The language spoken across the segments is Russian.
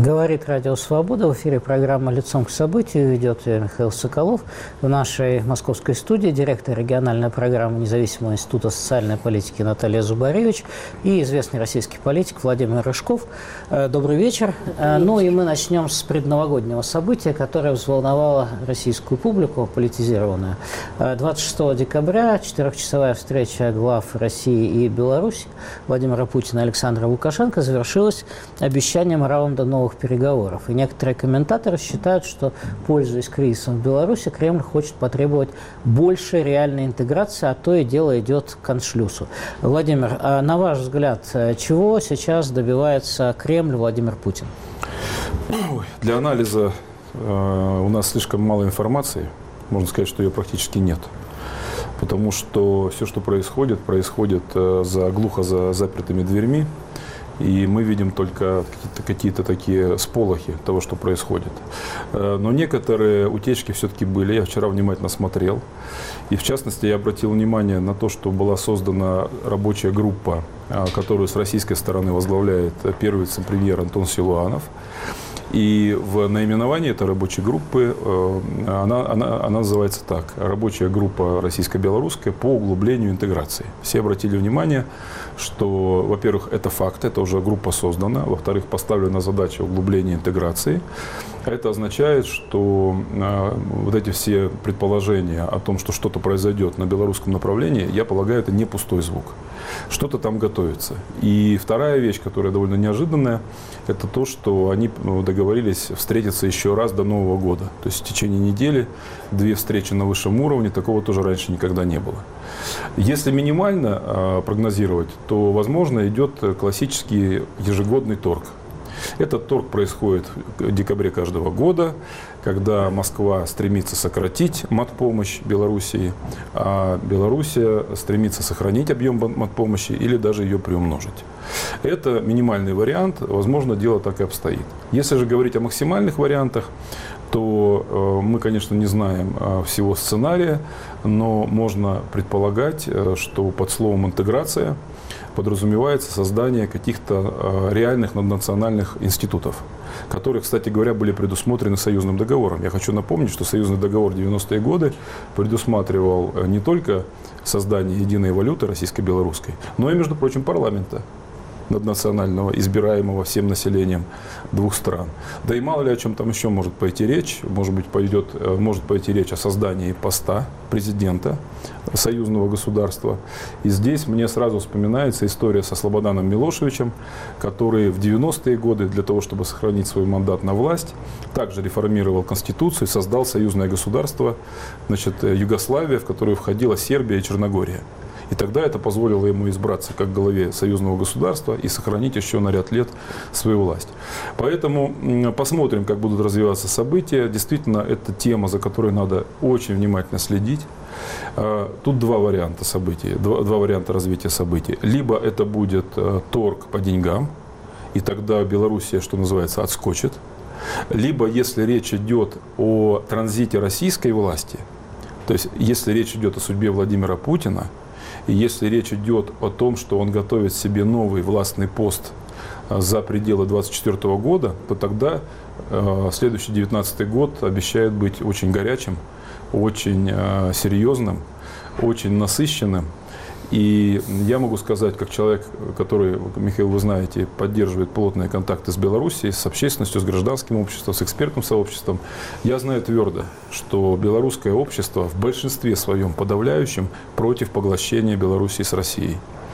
Говорит Радио Свобода. В эфире программа «Лицом к событию». Ведет ее Михаил Соколов. В нашей московской студии директор региональной программы Независимого института социальной политики Наталья Зубаревич и известный российский политик Владимир Рыжков. Добрый вечер. Ну и мы начнем с предновогоднего события, которое взволновало российскую публику, политизированную. 26 декабря 4-часовая встреча глав России и Беларуси Владимира Путина и Александра Лукашенко завершилась обещанием раунда новых переговоров. И некоторые комментаторы считают, что, пользуясь кризисом в Беларуси, Кремль хочет потребовать большей реальной интеграции, а то и дело идет к аншлюсу. Владимир, на ваш взгляд, чего сейчас добивается Кремль, Владимир Путин? Для анализа у нас слишком мало информации. Можно сказать, что ее практически нет. Потому что все, что происходит, глухо за запертыми дверьми. И мы видим только какие-то такие сполохи того, что происходит. Но некоторые утечки все-таки были. Я вчера внимательно смотрел. И в частности, я обратил внимание на то, что была создана рабочая группа, которую с российской стороны возглавляет первый вице-премьер Антон Силуанов. И в наименовании этой рабочей группы, она называется так: рабочая группа российско-белорусская по углублению интеграции. Все обратили внимание, что, во-первых, это факт, это уже группа создана, во-вторых, поставлена задача углубления интеграции. Это означает, что вот эти все предположения о том, что что-то произойдет на белорусском направлении, я полагаю, это не пустой звук. Что-то там готовится. И вторая вещь, которая довольно неожиданная, это то, что они договорились встретиться еще раз до Нового года. То есть в течение недели 2 встречи на высшем уровне, такого тоже раньше никогда не было. Если минимально прогнозировать, то, возможно, идет классический ежегодный торг. Этот торг происходит в декабре каждого года, когда Москва стремится сократить матпомощь Белоруссии, а Белоруссия стремится сохранить объем матпомощи или даже ее приумножить. Это минимальный вариант, возможно, дело так и обстоит. Если же говорить о максимальных вариантах, то мы, конечно, не знаем всего сценария, но можно предполагать, что под словом «интеграция» подразумевается создание каких-то реальных наднациональных институтов, которые, кстати говоря, были предусмотрены союзным договором. Я хочу напомнить, что союзный договор 90-е годы предусматривал не только создание единой валюты российско-белорусской, но и, между прочим, парламента наднационального, избираемого всем населением 2 стран. Да и мало ли о чем там еще может пойти речь. Может пойти речь о создании поста президента союзного государства. И здесь мне сразу вспоминается история со Слободаном Милошевичем, который в 90-е годы для того, чтобы сохранить свой мандат на власть, также реформировал Конституцию и создал союзное государство, Югославия, в которую входила Сербия и Черногория. И тогда это позволило ему избраться как главе союзного государства и сохранить еще на ряд лет свою власть. Поэтому посмотрим, как будут развиваться события. Действительно, это тема, за которой надо очень внимательно следить. Тут 2 варианта событий, 2 варианта развития событий. Либо это будет торг по деньгам, и тогда Белоруссия, что называется, отскочит. Либо, если речь идет о транзите российской власти, то есть если речь идет о судьбе Владимира Путина, и если речь идет о том, что он готовит себе новый властный пост за пределы 2024 года, то тогда следующий 2019 год обещает быть очень горячим, очень серьезным, очень насыщенным. И я могу сказать, как человек, который, Михаил, вы знаете, поддерживает плотные контакты с Белоруссией, с общественностью, с гражданским обществом, с экспертным сообществом, я знаю твердо, что белорусское общество в большинстве своем подавляющем против поглощения Белоруссии с Россией.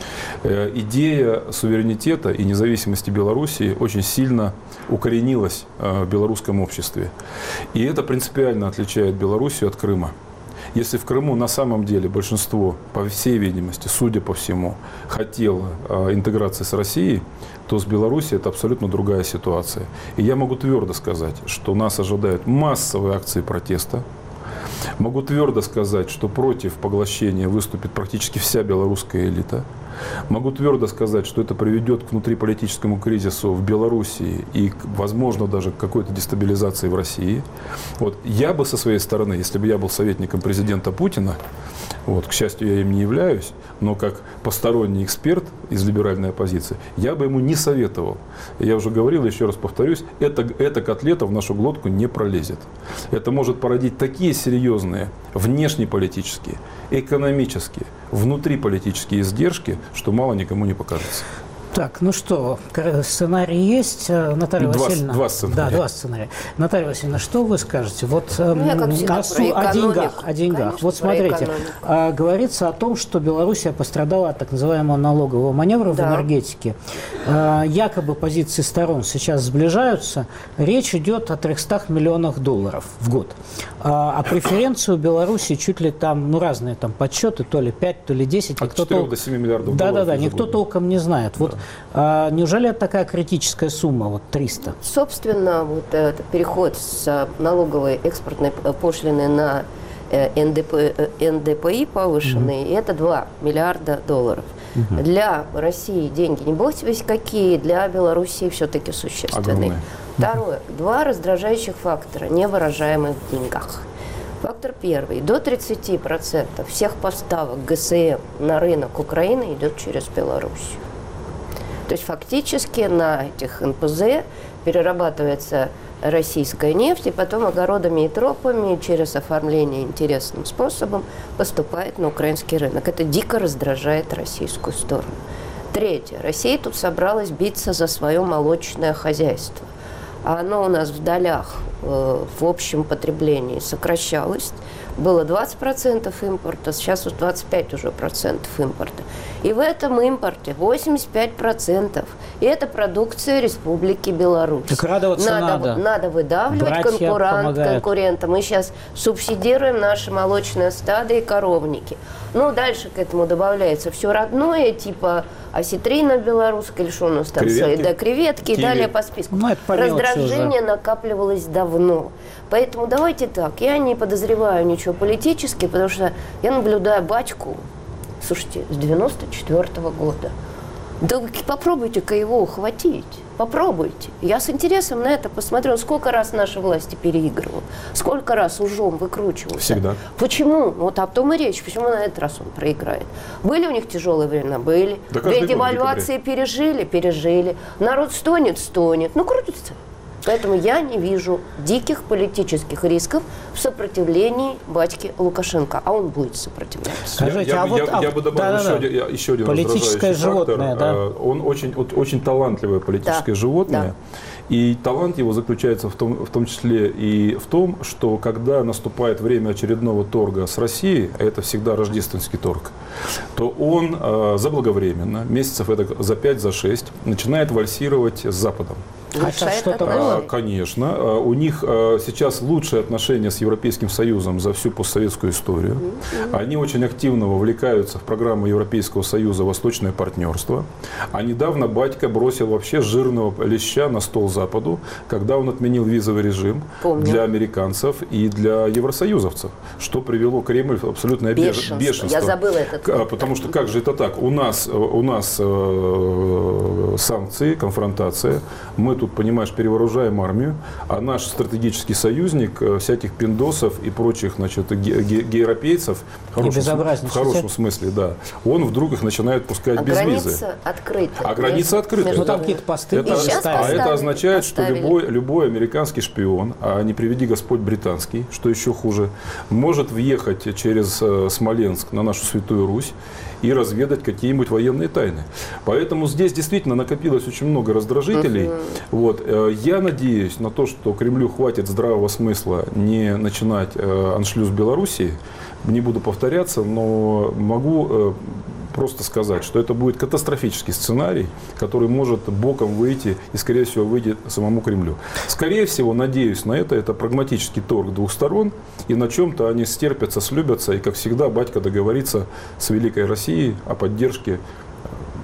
Идея суверенитета и независимости Белоруссии очень сильно укоренилась в белорусском обществе. И это принципиально отличает Белоруссию от Крыма. Если в Крыму на самом деле большинство, по всей видимости, судя по всему, хотело интеграции с Россией, то с Белоруссией это абсолютно другая ситуация. И я могу твердо сказать, что нас ожидают массовые акции протеста. Могу твердо сказать, что против поглощения выступит практически вся белорусская элита. Могу твердо сказать, что это приведет к внутриполитическому кризису в Белоруссии и, возможно, даже к какой-то дестабилизации в России. Вот. Я бы со своей стороны, если бы я был советником президента Путина, вот, к счастью, я им не являюсь, но как посторонний эксперт из либеральной оппозиции, я бы ему не советовал. Я уже говорил, еще раз повторюсь, эта котлета в нашу глотку не пролезет. Это может породить такие серьезные внешнеполитические, экономические, внутриполитические издержки, что мало никому не покажется. Так, ну что, сценарий есть, Наталья Васильевна? Два сценария. Да, два сценария. Наталья Васильевна, что вы скажете? Вот о деньгах. Конечно, вот смотрите, говорится о том, что Белоруссия пострадала от так называемого налогового маневра в энергетике. Якобы позиции сторон сейчас сближаются. Речь идет о 300 миллионах долларов в год. А преференцию Беларуси чуть ли там, ну разные там подсчеты, то ли 5, то ли 10. От 4 до 7 миллиардов долларов. Да, никто толком не знает. Вот неужели это такая критическая сумма, вот 300? Собственно, вот этот переход с налоговой экспортной пошлины на НДПИ повышенный, это 2 миллиарда долларов. Для России деньги, не бог тебе какие, для Белоруссии все-таки существенные. Огромные. Второе. Два раздражающих фактора, не выражаемых в деньгах. Фактор первый. До 30% всех поставок ГСМ на рынок Украины идет через Белоруссию. То есть фактически на этих НПЗ перерабатывается российская нефть, и потом огородами и тропами через оформление интересным способом поступает на украинский рынок. Это дико раздражает российскую сторону. Третье. Россия тут собралась биться за свое молочное хозяйство. А оно у нас в долях в общем потреблении сокращалось. Было 20% импорта, сейчас вот 25% уже процентов импорта. И в этом импорте 85%. И это продукция Республики Беларусь. Так радоваться надо. Надо выдавливать конкурента. Мы сейчас субсидируем наши молочные стада и коровники. Ну, дальше к этому добавляется все родное, типа осетрина белорусская, или что у нас там стоит, да, креветки, и далее по списку. Ну, раздражение накапливалось давно. Поэтому давайте так, я не подозреваю ничего политически, потому что я наблюдаю батьку, слушайте, с 94-го года. Да попробуйте-ка его ухватить. Попробуйте. Я с интересом на это посмотрел, сколько раз наши власти переигрывал, сколько раз ужом выкручивался. Всегда. Почему? Вот об том и речь. Почему на этот раз он проиграет? Были у них тяжелые времена? Были. Да, две девальвации пережили. Народ стонет. Ну, крутится. Поэтому я не вижу диких политических рисков в сопротивлении батьки Лукашенко. А он будет сопротивляться. Скажите, я бы добавил еще один политическое животное, фактор. Да? Он очень талантливое политическое животное. Да. И талант его заключается в том числе и в том, что когда наступает время очередного торга с Россией, а это всегда рождественский торг, то он заблаговременно, месяцев за 5-6, начинает вальсировать с Западом. Конечно. У них сейчас лучшие отношения с Европейским Союзом за всю постсоветскую историю. Они очень активно вовлекаются в программу Европейского Союза «Восточное партнерство». А недавно батька бросил вообще жирного леща на стол Западу, когда он отменил визовый режим для американцев и для евросоюзовцев, что привело Кремль в абсолютное бешенство. Я забыла этот. Потому что как же это так? У нас санкции, конфронтация. Мы тут, понимаешь, перевооружаем армию, а наш стратегический союзник всяких пиндосов и прочих, значит, гейропейцев, в хорошем смысле, да, он вдруг их начинает пускать без визы. Граница открыта. Ну, там какие-то посты. Это означает, что любой американский шпион, а не приведи Господь британский, что еще хуже, может въехать через Смоленск на нашу Святую Русь и разведать какие-нибудь военные тайны. Поэтому здесь действительно накопилось очень много раздражителей. Вот. Я надеюсь на то, что Кремлю хватит здравого смысла не начинать аншлюз Белоруссии. Не буду повторяться, но могу просто сказать, что это будет катастрофический сценарий, который может боком выйти и, скорее всего, выйдет самому Кремлю. Скорее всего, надеюсь на это прагматический торг двух сторон, и на чем-то они стерпятся, слюбятся, и, как всегда, батька договорится с Великой Россией о поддержке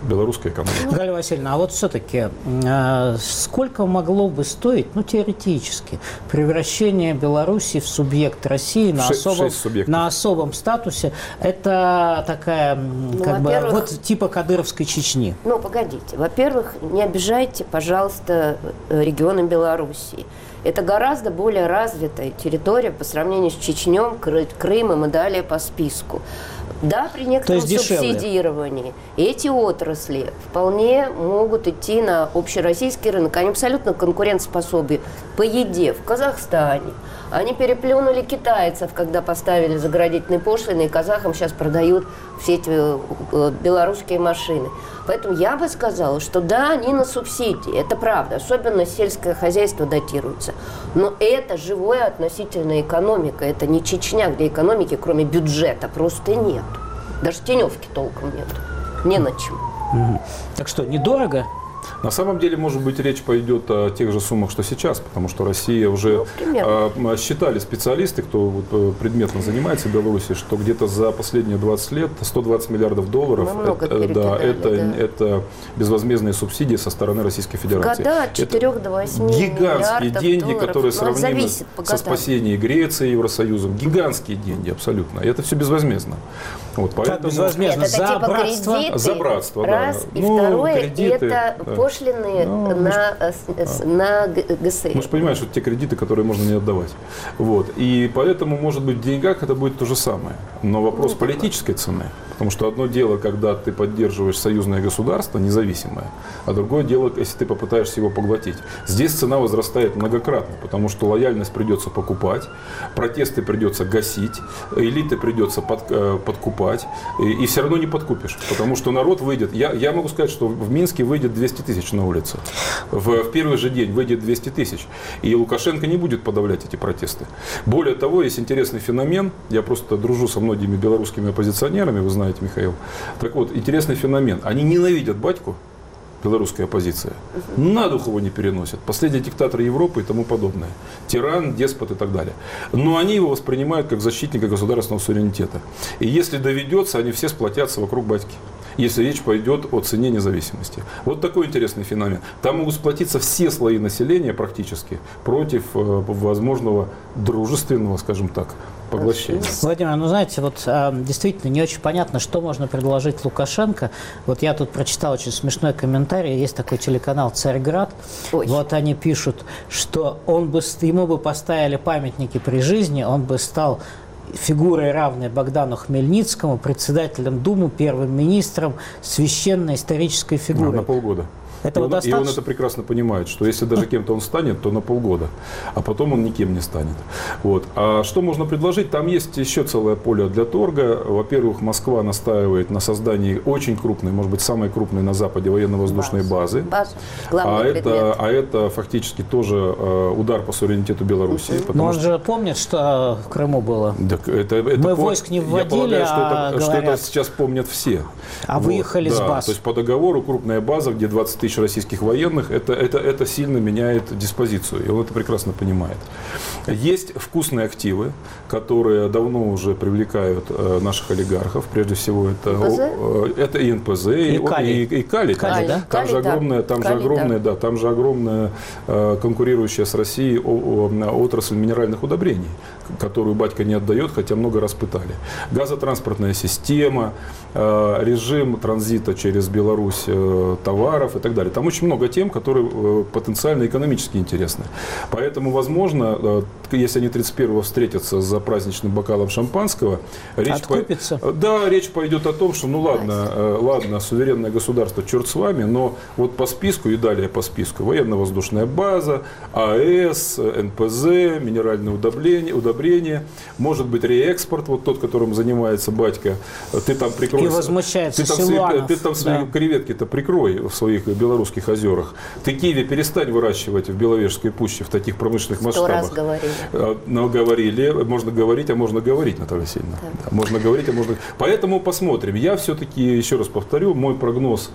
белорусской экономики. Галя Васильевна, а вот все-таки сколько могло бы стоить, ну, теоретически, превращение Беларуси в субъект России на особом статусе? Это такая, как бы, вот типа кадыровской Чечни. Ну, погодите. Во-первых, не обижайте, пожалуйста, регионы Белоруссии. Это гораздо более развитая территория по сравнению с Чечней, Крымом и далее по списку. Да, при некотором субсидировании эти отрасли вполне могут идти на общероссийский рынок. Они абсолютно конкурентоспособны по еде в Казахстане. Они переплюнули китайцев, когда поставили заградительные пошлины, и казахам сейчас продают все эти белорусские машины. Поэтому я бы сказала, что да, они на субсидии, это правда, особенно сельское хозяйство датируется. Но это живая относительная экономика, это не Чечня, где экономики кроме бюджета просто нет. Даже теневки толком нет, не на чем. Так что, недорого? На самом деле, может быть, речь пойдет о тех же суммах, что сейчас, потому что Россия уже считали специалисты, кто предметно занимается в Беларуси, что где-то за последние 20 лет 120 миллиардов долларов это безвозмездные субсидии со стороны Российской Федерации. Года от 4 до 8 гигантские деньги, долларов, которые сравнимы со спасением Греции и Евросоюзом. Гигантские деньги, абсолютно. И это все безвозмездно. Вот, поэтому... безвозмездно? Это за типа братство? Кредиты, за братство, раз, да. И второе, кредиты, это пошлины на ГСМ. Мы же понимаем, что это те кредиты, которые можно не отдавать. Вот. И поэтому, может быть, в деньгах это будет то же самое. Но вопрос политической цены. Потому что одно дело, когда ты поддерживаешь союзное государство, независимое, а другое дело, если ты попытаешься его поглотить. Здесь цена возрастает многократно, потому что лояльность придется покупать, протесты придется гасить, элиты придется подкупать, и все равно не подкупишь. Потому что народ выйдет. Я могу сказать, что в Минске выйдет 200 тысяч на улице. В первый же день выйдет 200 тысяч. И Лукашенко не будет подавлять эти протесты. Более того, есть интересный феномен. Я просто дружу со многими белорусскими оппозиционерами, вы знаете, Михаил. Так вот, интересный феномен. Они ненавидят батьку, белорусская оппозиция, на дух его не переносят. Последний диктатор Европы и тому подобное. Тиран, деспот и так далее. Но они его воспринимают как защитника государственного суверенитета. И если доведется, они все сплотятся вокруг батьки, если речь пойдет о цене независимости. Вот такой интересный феномен. Там могут сплотиться все слои населения практически против возможного дружественного, скажем так, поглощения. Владимир, ну знаете, вот действительно не очень понятно, что можно предложить Лукашенко. Вот я тут прочитал очень смешной комментарий. Есть такой телеканал «Царьград». Ой. Вот они пишут, что ему бы поставили памятники при жизни, он бы стал фигурой, равной Богдану Хмельницкому, председателем Думы, первым министром, священной исторической фигурой. На полгода. Этого и достаточно? он это прекрасно понимает, что если даже кем-то он станет, то на полгода, а потом он никем не станет. Вот. А что можно предложить? Там есть еще целое поле для торга. Во-первых, Москва настаивает на создании очень крупной, может быть, самой крупной на Западе военно-воздушной базы. А это фактически тоже удар по суверенитету Белоруссии. Но он же помнит, что в Крыму было. Мы войск не вводили, я полагаю, что это сейчас помнят все. А выехали с баз. То есть по договору крупная база, где 20 тысяч российских военных, это сильно меняет диспозицию, и он это прекрасно понимает. Есть вкусные активы, которые давно уже привлекают наших олигархов, прежде всего это и НПЗ, и калий. Там же огромная конкурирующая с Россией отрасль минеральных удобрений, которую батька не отдает, хотя много раз пытали. Газотранспортная система, режим транзита через Беларусь товаров и так далее. Там очень много тем, которые потенциально экономически интересны. Поэтому, возможно, если они 31-го встретятся за праздничным бокалом шампанского, речь пойдет о том, что ладно, суверенное государство, черт с вами, но вот по списку и далее по списку военно-воздушная база, АЭС, НПЗ, минеральные удобрения, может быть реэкспорт, вот тот, которым занимается батька, ты там прикрой. И возмущается Силуанов. Ты там свои креветки-то прикрой в своих белорусских озерах. Ты киви перестань выращивать в Беловежской пуще в таких промышленных масштабах. 100 раз говорили. Говорили. Можно говорить, а можно говорить, Наталья Васильевна. Да. Можно говорить, а можно... Поэтому посмотрим. Я все-таки, еще раз повторю, мой прогноз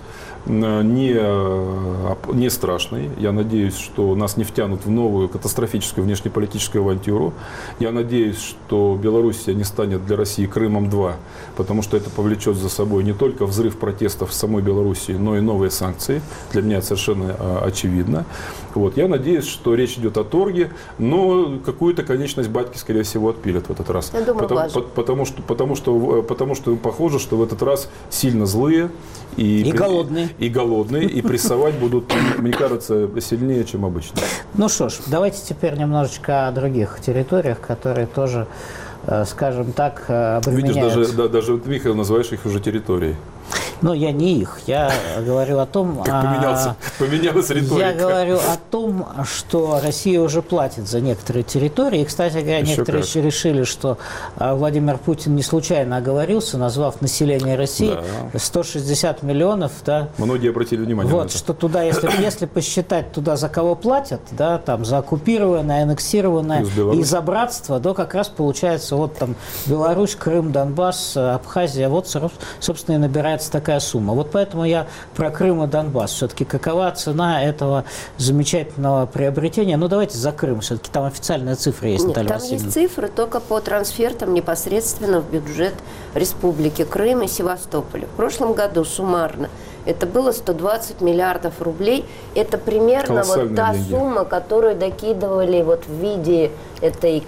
не страшный. Я надеюсь, что нас не втянут в новую катастрофическую внешнеполитическую авантюру. Я надеюсь, что Белоруссия не станет для России Крымом-2, потому что это повлечет за собой не только взрыв протестов в самой Белоруссии, но и новые санкции. Для меня это совершенно очевидно. Вот. Я надеюсь, что речь идет о торге, но какую-то конечность батьки, скорее всего, отпилят в этот раз. Я думаю, потому что похоже, что в этот раз сильно злые и голодные. И прессовать будут, мне кажется, сильнее, чем обычно. Ну что ж, давайте теперь немножечко о других территориях, которые тоже, скажем так, обременяют. Видишь, даже Михаил, называешь их уже территорией. Но я не их. Я говорю о том... Поменялась риторика. Я говорю о том, что Россия уже платит за некоторые территории. И, кстати говоря, некоторые еще решили, что Владимир Путин не случайно оговорился, назвав население России 160 миллионов. Да, многие обратили внимание на это. Что туда, если посчитать туда, за кого платят, да, там, за оккупированное, аннексированное и за братство, то как раз получается вот там Беларусь, Крым, Донбасс, Абхазия. Вот, собственно, и набирается такая сумма. Вот поэтому я про Крым и Донбасс. Все-таки какова цена этого замечательного приобретения? Ну, давайте за Крым. Все-таки там официальная цифра есть, Наталья Васильевна. Там есть цифры только по трансфертам непосредственно в бюджет Республики Крым и Севастополя. В прошлом году суммарно это было 120 миллиардов рублей. Это примерно вот та сумма, которую докидывали вот в виде этой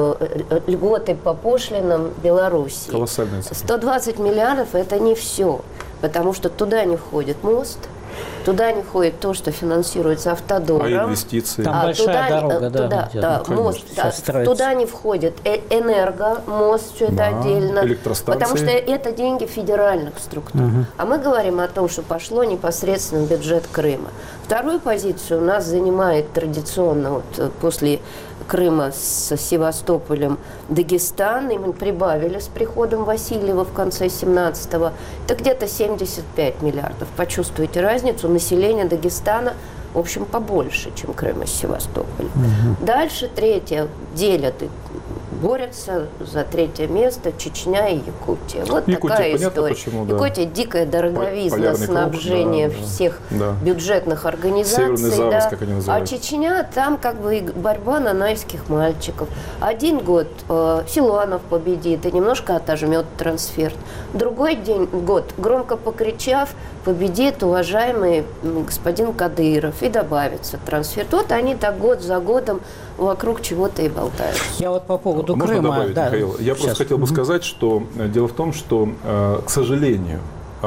льготы по пошлинам Беларуси. Колоссальная цифра. 120 миллиардов – это не все, потому что туда не входит мост, туда не входит то, что финансируется автодором. А инвестиции? Там большая дорога, мост, туда не входит мост, все это отдельно. Электростанции. Потому что это деньги федеральных структур. А мы говорим о том, что пошло непосредственно в бюджет Крыма. Вторую позицию у нас занимает традиционно вот, после Крыма с Севастополем Дагестан, и мы прибавили с приходом Васильева в конце 17-го, это где-то 75 миллиардов. Почувствуйте разницу, население Дагестана, в общем, побольше, чем Крым и Севастополь. Дальше третье, делят и борются за третье место Чечня и Якутия. Вот Якутия, такая история. Почему, да. Якутия дикая дороговизна, снабжение всех бюджетных организаций. Северный Завос, как они называют. А Чечня, там как бы борьба нанайских мальчиков. Один год Силуанов победит и немножко отожмет трансферт. Другой год, громко покричав, победит уважаемый господин Кадыров и добавится трансферт. Вот они так год за годом вокруг чего-то и болтаются. Я вот по поводу Можно Крыма... добавить, Михаил? Я просто хотел бы сказать, что дело в том, что, к сожалению,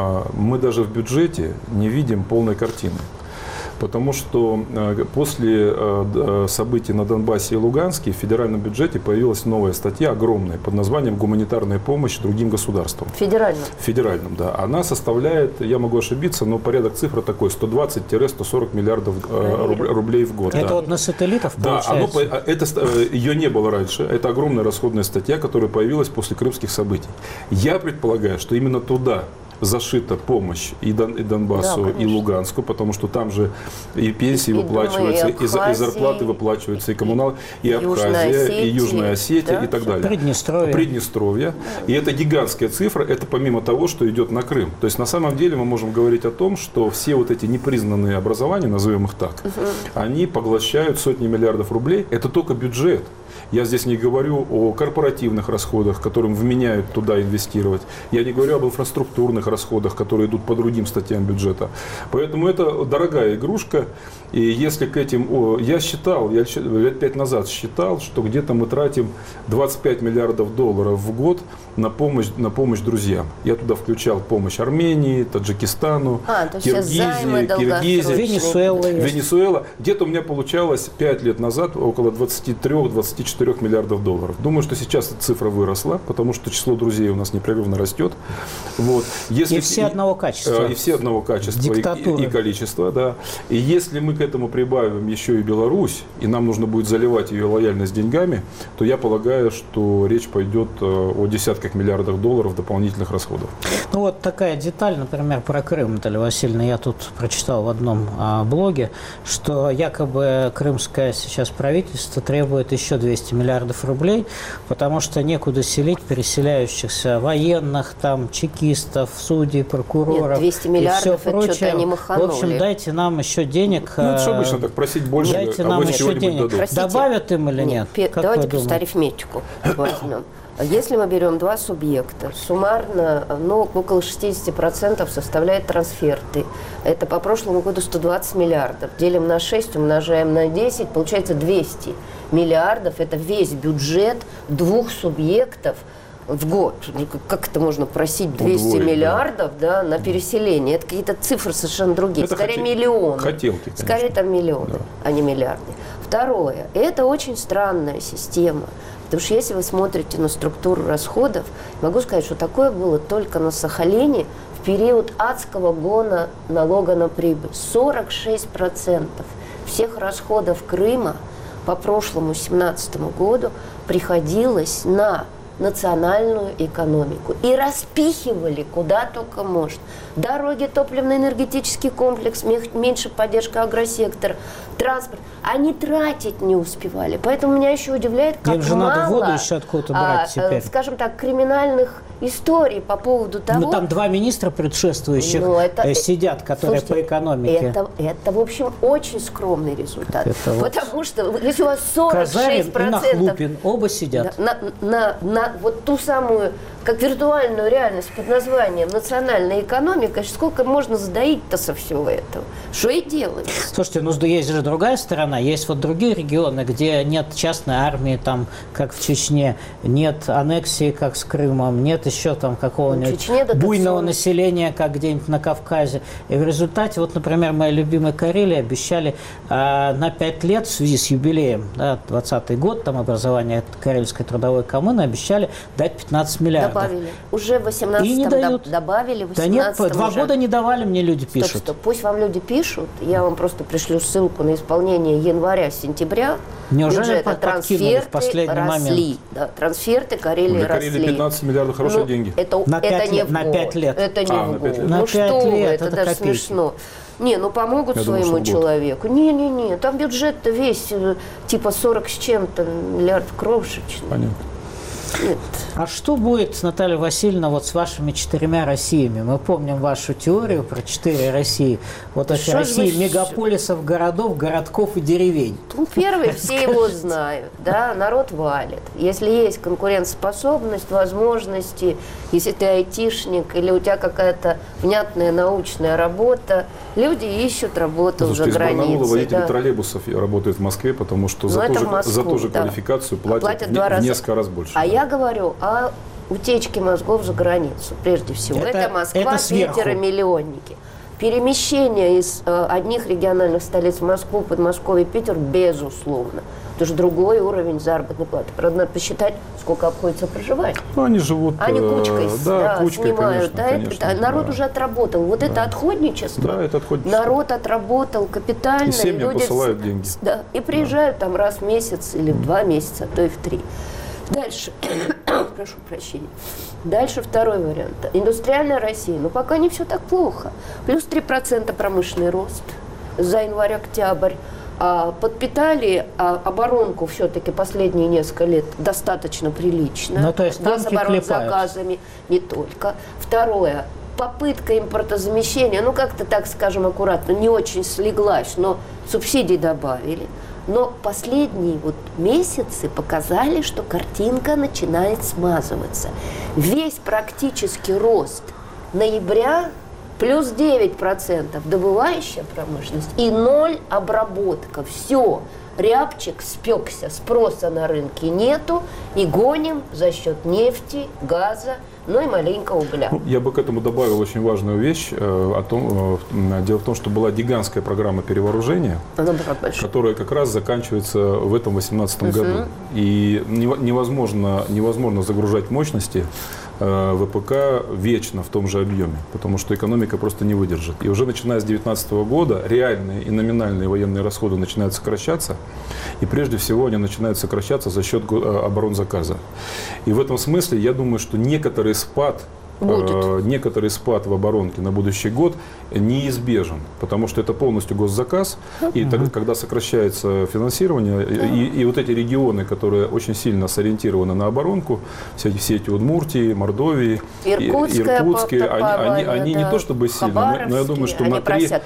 мы даже в бюджете не видим полной картины. Потому что после событий на Донбассе и Луганске в федеральном бюджете появилась новая статья, огромная, под названием «Гуманитарная помощь другим государствам». Федеральном? Федеральном, да. Она составляет, я могу ошибиться, но порядок цифры такой, 120-140 миллиардов рублей в год. Это вот на сателлитов получается? Да, ее не было раньше. Это огромная расходная статья, которая появилась после крымских событий. Я предполагаю, что именно туда зашита помощь и Донбассу, и Луганску, потому что там же и пенсии выплачиваются, и зарплаты выплачиваются, и коммунал, и Абхазия, и Южная Осетия, и так далее. Приднестровье. И это гигантская цифра, это помимо того, что идет на Крым. То есть на самом деле мы можем говорить о том, что все вот эти непризнанные образования, назовем их так, они поглощают сотни миллиардов рублей. Это только бюджет. Я здесь не говорю о корпоративных расходах, которым вменяют туда инвестировать. Я не говорю об инфраструктурных расходах, которые идут по другим статьям бюджета. Поэтому это дорогая игрушка. И если к этим... Я лет 5 назад считал, что где-то мы тратим 25 миллиардов долларов в год на помощь друзьям. Я туда включал помощь Армении, Таджикистану, Киргизии, Венесуэла. Где-то у меня получалось 5 лет назад около 23-24 миллиардов долларов. Думаю, что сейчас эта цифра выросла, потому что число друзей у нас непрерывно растет. Вот. И все одного качества. И все одного качества и количества. Да. И если мы к этому прибавим еще и Беларусь, и нам нужно будет заливать ее лояльность деньгами, то я полагаю, что речь пойдет о десятках миллиардах долларов дополнительных расходов. Ну вот такая деталь, например, про Крым, Наталья Васильевна. Я тут прочитал в одном блоге, что якобы крымское сейчас правительство требует еще 200 миллиардов рублей, потому что некуда селить переселяющихся военных, там, чекистов, судей, прокуроров. Нет, 200 миллиардов, и все это прочее. что-то они маханули. В общем, дайте нам еще денег. Ну, это же обычно так, просить больше, дайте а нам вы еще чего-нибудь денег. дадут. Простите. Добавят им или нет? Как Давайте вы просто думаете? арифметику возьмем. Если мы берем два субъекта, суммарно, ну, около 60% составляют трансферты. Это по прошлому году 120 миллиардов. Делим на 6, умножаем на 10, получается 200 миллиардов. Это весь бюджет двух субъектов в год. Как это можно просить 200 Удвоить, миллиардов, да, на переселение? Это какие-то цифры совершенно другие. Это Скорее миллионы. хотелки, конечно. Скорее там миллионы, Да. а не миллиарды. Второе. Это очень странная система. Потому что если вы смотрите на структуру расходов, могу сказать, что такое было только на Сахалине в период адского гона налога на прибыль. 46% всех расходов Крыма по прошлому 2017 году приходилось на национальную экономику. И распихивали куда только можно. Дороги, топливно-энергетический комплекс, меньше поддержка агросектора, транспорт. Они тратить не успевали. Поэтому меня еще удивляет, как Им же мало, надо воду еще откуда-то брать теперь. скажем так, криминальных историй по поводу того... Ну, там два министра предшествующих Ну, это- сидят, которые Слушайте, по экономике. Это, в общем, очень скромный результат. Это вот Потому что если у вас Казарин и 46%... Нахлупин оба сидят. На вот ту самую, как виртуальную реальность под названием национальная экономика, сколько можно задоить-то со всего этого? Что и делать? Слушайте, ну есть же другая сторона. Есть вот другие регионы, где нет частной армии, там, как в Чечне, нет аннексии, как с Крымом, нет еще там какого-нибудь Чечне дотационно. буйного населения, как где-нибудь на Кавказе. И в результате, вот, например, моей любимой Карелии обещали на 5 лет в связи с юбилеем, да, 20-й год, там образование Карельской трудовой коммуны, обещали дать 15 миллиардов. Добавили. Уже в 18-м И не дают. добавили, в 18-м Да нет, 2 уже. года не давали, мне люди пишут. Стоп. Пусть вам люди пишут. Я вам просто пришлю ссылку на исполнение января-сентября. Неужели Бюджета подкинули в последний росли. момент? Да, трансферты Карелии Для росли. Карелии 15 миллиардов хорошие Ну, деньги. Это На это 5 не лет, в на год. 5 лет. Это не А, в на 5 год. лет. На Ну 5 что вы, лет, это это даже копейки. смешно. Не, ну помогут Я думал, своему что в год. человеку. Не. Там бюджет-то весь типа 40 с чем-то миллиардов крошечный. Понятно. Нет. А что будет, Наталья Васильевна, вот с вашими 4 Россиями? Мы помним вашу теорию про 4 России. Вот эти Что ж России вы- мегаполисов, городов, городков и деревень. Ну, первый, все его знают, да, народ валит. Если есть конкурентоспособность, возможности, если ты айтишник или у тебя какая-то внятная научная работа, люди ищут работу за Слушайте, из Барнаула границей. водители Да. троллейбусов работают в Москве, потому что за это ту, в же, Москву, за ту же да. квалификацию платят, в 2 в раза. несколько раз больше. А я говорю о утечке мозгов за границу, прежде всего. Это Москва, это сверху. Питер и миллионники. Перемещение из одних региональных столиц в Москву, Подмосковье, Питер, безусловно. Потому что другой уровень заработной платы. Правда, надо посчитать, сколько обходится проживание. Ну, они живут... Они кучкой, да, кучкой, снимают. конечно, Да, народ да. уже отработал. Вот это отходничество. Да, это отходничество. Народ отработал капитально. И семьям люди посылают деньги. Да, и приезжают там раз в месяц или в 2 месяца, а то и в 3. Дальше, прошу прощения. Дальше второй вариант. Индустриальная Россия. Ну, пока не все так плохо. Плюс 3% промышленный рост за январь-октябрь. Подпитали оборонку все-таки последние несколько лет достаточно прилично. Ну, то есть танки клепают. Заказами не только. Второе. Попытка импортозамещения, ну как-то так скажем аккуратно, не очень слеглась, но субсидий добавили. Но последние вот месяцы показали, что картинка начинает смазываться. Весь практически рост ноября плюс 9% добывающая промышленность и 0 обработка. Все, рябчик спекся, спроса на рынке нету, и гоним за счет нефти, газа, ну и маленько угля. Ну, я бы к этому добавил очень важную вещь. Дело в том, что была гигантская программа перевооружения, Она была большая. которая как раз заканчивается в этом 2018 году. И невозможно загружать мощности ВПК вечно в том же объеме, потому что экономика просто не выдержит. И уже начиная с 2019 года реальные и номинальные военные расходы начинают сокращаться, и прежде всего они начинают сокращаться за счет оборонзаказа. И в этом смысле я думаю, что некоторый спад некоторый спад в оборонке на будущий год неизбежен, потому что это полностью госзаказ, и тогда, когда сокращается финансирование, и вот эти регионы, которые очень сильно сориентированы на оборонку, все эти Удмуртии, Мордовии, Иркутские, они не то чтобы сильно, но я думаю, что на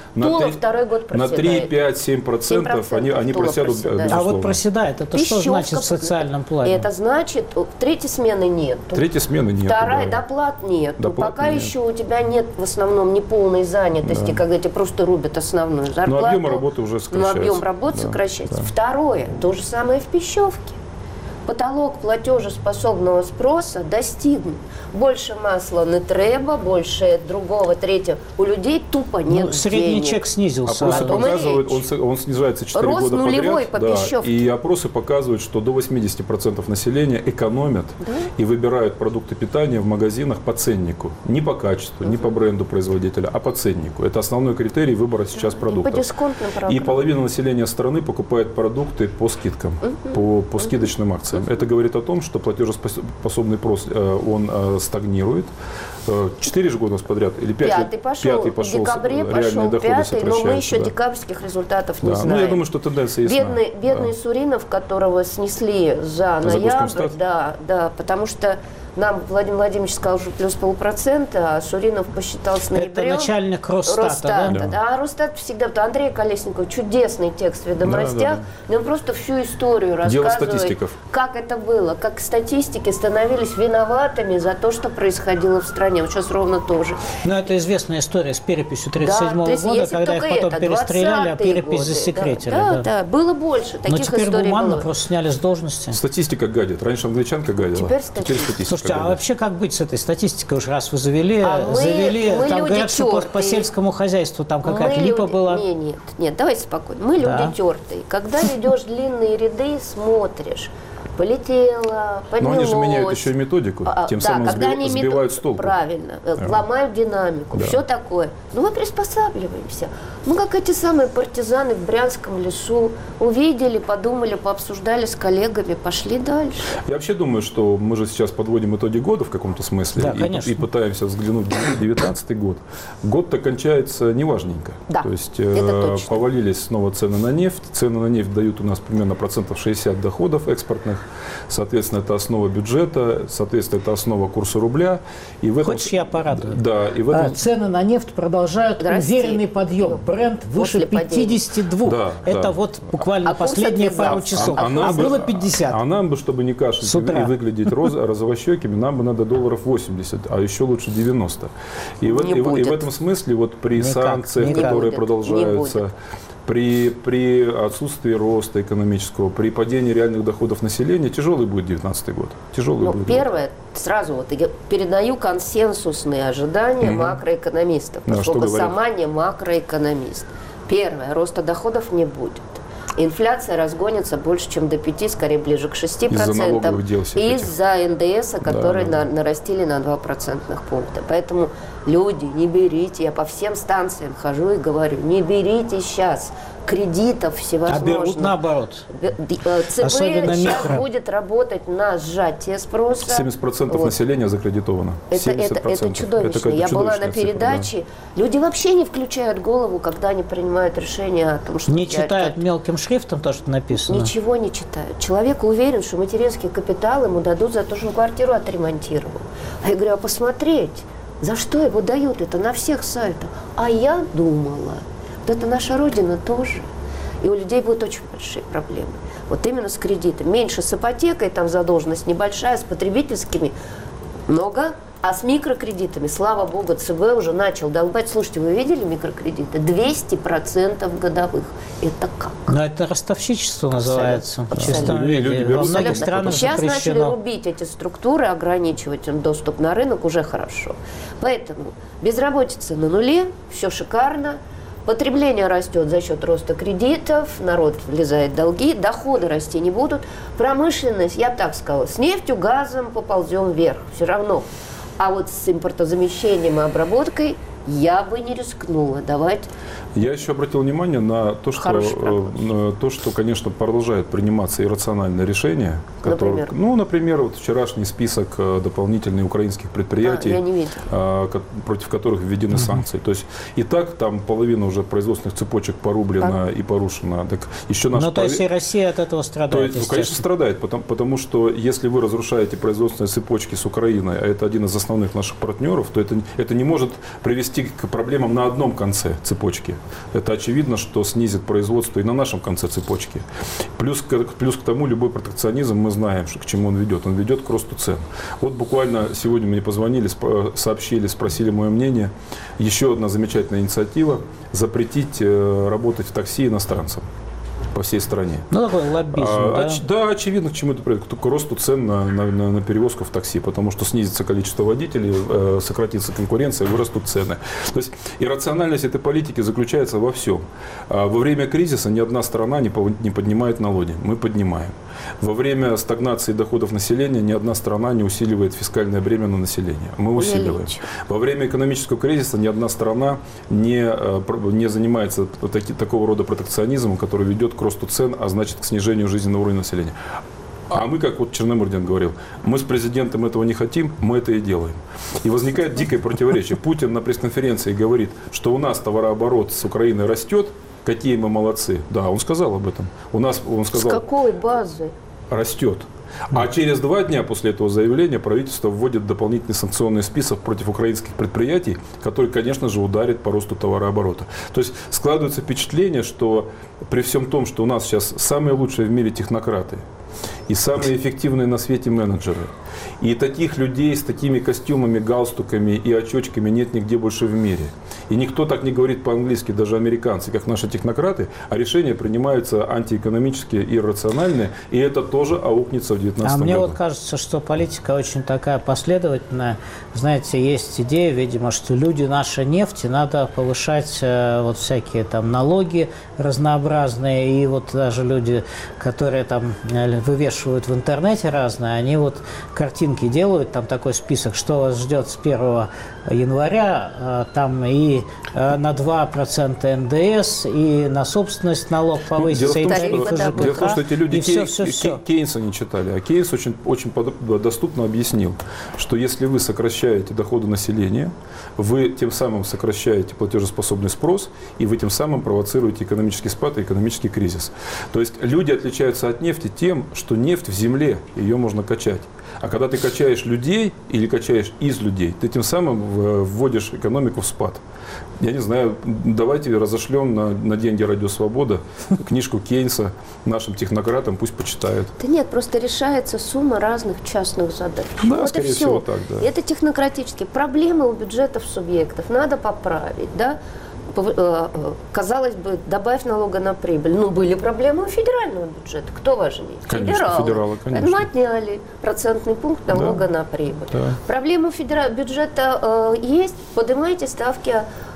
3, 5, 7% они просядут, безусловно. А вот проседает, это что значит в социальном плане? Это значит, третьей смены нет. Третьей смены нет. Вторая, доплат нет. Пока еще у тебя нет в основном неполной занятости, когда тебе просто рубят основную зарплату. Но объем работы уже сокращается. Но объем работы сокращается. Второе, то же самое в пищевке. Потолок платежеспособного спроса достигнут. Больше масла не треба, больше другого, третьего. У людей тупо нет средний денег. чек снизился. Опросы показывают, он снижается 4 Рост года нулевой подряд. по пищевке. И опросы показывают, что до 80% населения экономят и выбирают продукты питания в магазинах по ценнику. Не по качеству, не по бренду производителя, а по ценнику. Это основной критерий выбора сейчас продуктов. И по дисконтным программам. И половина населения страны покупает продукты по скидкам, по скидочным акциям. Это говорит о том, что платежеспособный спрос, он стагнирует. 4 же года подряд, или 5 Пятый пошел, в декабре пошел пятый, но мы еще декабрьских результатов не знаем. Ну, я думаю, что тенdenция ясна. Бедный Суринов, которого снесли за ноябрь, да, потому что нам Владимир Владимирович сказал, что плюс 0,5%, а Суринов посчитал с ноябрем. Это начальник Росстата, да? Да, а Росстат всегда, Андрей Колесников, чудесный текст в «Ведомостях», он просто всю историю рассказывает, как это было, как статистики становились виноватыми за то, что происходило в стране. Вот сейчас ровно то же. Но это известная история с переписью 1937 года, когда их потом перестреляли, а перепись засекретили. Да, было больше таких историй. Но теперь Буманна просто сняли с должности. Статистика гадит. Раньше англичанка гадила. Теперь статистика. Слушайте, а вообще как быть с этой статистикой? Уж раз вы завели, там говорят, что по сельскому хозяйству там какая-то липа была. Нет, давайте спокойно. Мы люди тертые. Когда ведешь длинные ряды, смотришь, полетело, поднялось. Но они же меняют еще и методику, тем самым сбивают с толку. Правильно, ломают динамику, все такое. Но мы приспосабливаемся. Мы как эти самые партизаны в Брянском лесу. Увидели, подумали, пообсуждали с коллегами, пошли дальше. Я вообще думаю, что мы же сейчас подводим итоги года в каком-то смысле и пытаемся взглянуть в 2019 год. Год-то кончается неважненько. Да, то есть это повалились снова цены на нефть. Цены на нефть дают у нас примерно 60% доходов экспортных. Соответственно, это основа бюджета, соответственно, это основа курса рубля. И в этом... Хочешь, я порадую? Да. И в этом... Цены на нефть продолжают уверенный подъем. Бренд выше 52. Да, это вот буквально последние пару часов. А было 50. А нам бы, чтобы не кашлять и выглядеть розовощекими, нам бы надо $80, а еще лучше 90. И в этом смысле вот при санкциях, которые продолжаются, при отсутствии роста экономического, при падении реальных доходов населения, тяжелый будет 2019 год. Тяжелый будет. Первое, сразу вот я передаю консенсусные ожидания макроэкономистов, поскольку сама не макроэкономист. Первое, роста доходов не будет. Инфляция разгонится больше, чем до 5, скорее ближе к 6%. Из-за налоговых дел из-за НДС, который нарастили на 2 процентных пункта. Поэтому люди, не берите, я по всем станциям хожу и говорю, не берите сейчас кредитов всевозможных. А берут наоборот. ЦБ сейчас будет работать на сжатие спроса. 70% населения закредитовано. Это чудовищно. Я была на передаче. Люди вообще не включают голову, когда они принимают решение о том, что... Не читают мелким шрифтом то, что написано? Ничего не читают. Человек уверен, что материнский капитал ему дадут за то, что он квартиру отремонтировал. А я говорю, а посмотреть, за что его дают? Это на всех сайтах. А я думала... Это наша Родина тоже. И у людей будут очень большие проблемы. Вот именно с кредитом. Меньше с ипотекой, там задолженность небольшая, с потребительскими много, а с микрокредитами, слава богу, ЦБ уже начал долбать. Слушайте, вы видели микрокредиты? 200% годовых. Это как? Но это ростовщичество называется. Во многих странах сейчас запрещено. начали рубить эти структуры, ограничивать им доступ на рынок уже хорошо. Поэтому безработица на нуле, все шикарно. Потребление растет за счет роста кредитов, народ влезает в долги, доходы расти не будут. Промышленность, я бы так сказала, с нефтью, газом поползем вверх, все равно. А вот с импортозамещением и обработкой я бы не рискнула давать. Я еще обратил внимание на то, что, конечно, продолжает приниматься иррациональное решение. Например? Например, вот вчерашний список дополнительных украинских предприятий, я не видела. против которых введены санкции. То есть и так там половина уже производственных цепочек порублена и порушена. Так еще наша то есть и Россия от этого страдает? То есть, конечно, страдает, потому что если вы разрушаете производственные цепочки с Украиной, а это один из основных наших партнеров, то это не может привести к проблемам на одном конце цепочки. Это очевидно, что снизит производство и на нашем конце цепочки. Плюс к тому, любой протекционизм, мы знаем, к чему он ведет. Он ведет к росту цен. Вот буквально сегодня мне позвонили, сообщили, спросили мое мнение. Еще одна замечательная инициатива – запретить работать в такси иностранцам по всей стране. Такой лоббизм, да, очевидно, к чему это приведет. К росту цен на перевозку в такси, потому что снизится количество водителей, сократится конкуренция, вырастут цены. То есть иррациональность этой политики заключается во всем. Во время кризиса ни одна страна не поднимает налоги. Мы поднимаем. Во время стагнации доходов населения ни одна страна не усиливает фискальное бремя на население. Мы усиливаем. Во время экономического кризиса ни одна страна не занимается такого рода протекционизмом, который ведет к росту цен, а значит к снижению жизненного уровня населения. А мы, как вот Черномырдин говорил, мы с президентом этого не хотим, мы это и делаем. И возникает дикое противоречие. Путин на пресс-конференции говорит, что у нас товарооборот с Украиной растет, какие мы молодцы. Да, он сказал об этом. Он сказал, с какой базы? Растет. А через 2 дня после этого заявления правительство вводит дополнительный санкционный список против украинских предприятий, который, конечно же, ударит по росту товарооборота. То есть складывается впечатление, что при всем том, что у нас сейчас самые лучшие в мире технократы и самые эффективные на свете менеджеры, и таких людей с такими костюмами, галстуками и очочками нет нигде больше в мире. И никто так не говорит по-английски, даже американцы, как наши технократы, а решения принимаются антиэкономические и иррациональные, и это тоже аукнется в 2019 году. А мне вот кажется, что политика очень такая последовательная. Знаете, есть идея, видимо, что люди наша нефть, и надо повышать вот всякие там налоги разнообразные, и вот даже люди, которые там вывешивают в интернете разные, они вот картинки делают, там такой список, что вас ждет с 1 января, там и на 2% НДС, и на собственность налог повысится, и тарифы ЖКХ. Дело в том, что эти люди Кейнса не читали, а Кейнс очень доступно объяснил, что если вы сокращаете доходы населения, вы тем самым сокращаете платежеспособный спрос, и вы тем самым провоцируете экономический спад и экономический кризис. То есть люди отличаются от нефти тем, что нефть в земле, ее можно качать. А когда ты качаешь людей или качаешь из людей, ты тем самым вводишь экономику в спад. Я не знаю, давайте разошлем на деньги Радио Свобода книжку Кейнса нашим технократам, пусть почитают. Да нет, просто решается сумма разных частных задач. Да, вот скорее и всего все. так, да. Это технократические проблемы у бюджетов субъектов. Надо поправить, да? Казалось бы, добавь налога на прибыль. Ну, были проблемы у федерального бюджета. Кто важнее? Конечно, федералы, конечно. Мы отняли процентный пункт налога на прибыль. Да. Проблемы бюджета есть. Поднимайте ставки